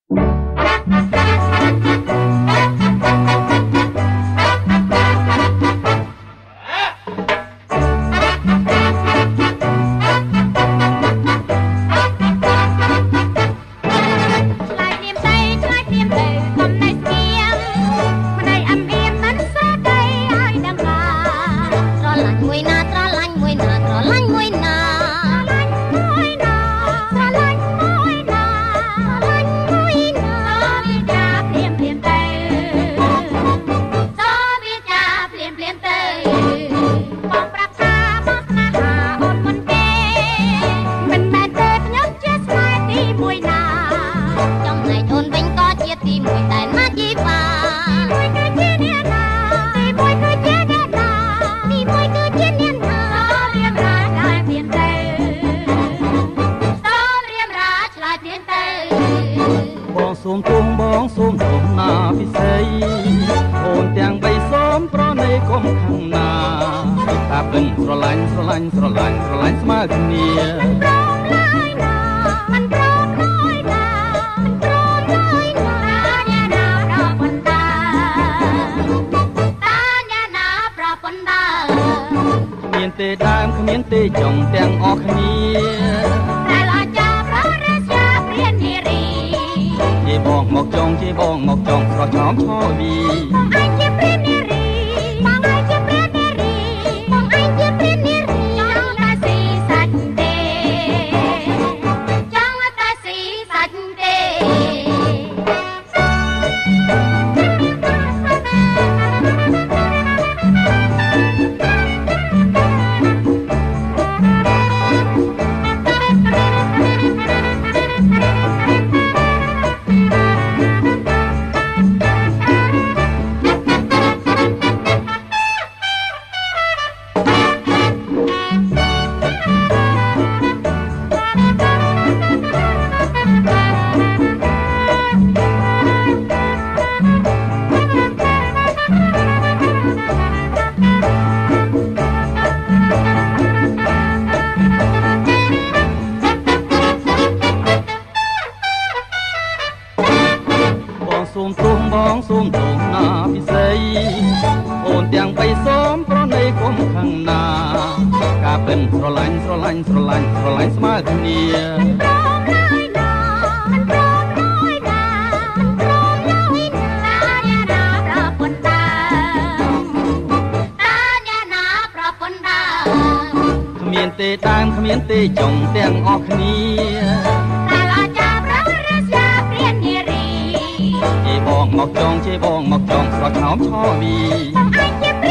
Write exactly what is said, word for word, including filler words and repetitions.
សូមទួងបងសូមទោសណាពិសេសអូនទាំងបីសូមប្រណីកុំខាងណាតាពិនស្រឡាញ់ស្រឡាញ់ស្រឡាញ់ស្រឡាញ់ស្មើគ្នាមិនព្រមឡើយណាមិនព្រមឡើយណាមិនព្រមឡើយណាតាញាណាប្រពន្ធតាតាញាណាប្រពន្ធតាគ្មានទេដើមគ្មានទេចុងទាំងអស់គ្នាបងមកចង់ជាបងមកចង់ស្រស់ឆោមឆោវីបងឯងជាព្រាននារីបងឯងជាព្រាននារីបងឯងជាព្រាននារីចង់តែស៊ីសាច់ទេចង់តែស៊ីសាច់ទេសូមទោសបងសូមទោសណាពិសេសអូនទាំងបីសូមប្រណីកុំខាងណាការពិនស្រឡាញ់ស្រឡាញ់ស្រឡាញ់ស្រឡាញ់ស្មើគ្នាមិនព្រមឡើយណាមិនព្រមឡើយណាតាញាណាប្រពន្ធតាតាញាណាប្រពន្ធតាគ្មានទេដើមគ្មានទេចុងទាំងអស់គ្នាបងមកចង់ជាបងមកចង់ស្រស់ឆោមឆោវីបងឯងជា